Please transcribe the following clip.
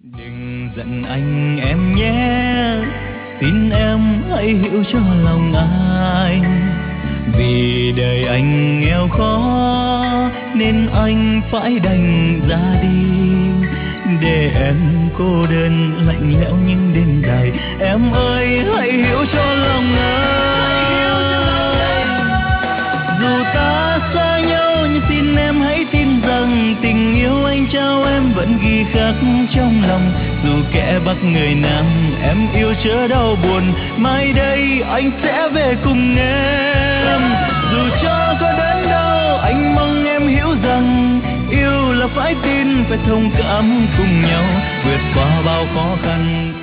Đừng giận anh em nhé, xin em hãy hiểu cho lòng anh. Vì đời anh nghèo khó nên anh phải đành ra đi, để em cô đơn lạnh lẽo những đêm dài. Em ơi hãy hiểu cho lòng anh. Dù ta xa nhau nhưng xin em hãy tin rằng tình yêu anh trao em vẫn ghi khắc trong lòng. Dù kẻ bắc người nam em yêu chớ đau buồn, mai đây anh sẽ về cùng em. Dù cho có đến đâu anh mong em hiểu rằng yêu là phải tin, phải thông cảm cùng nhau vượt qua bao khó khăn.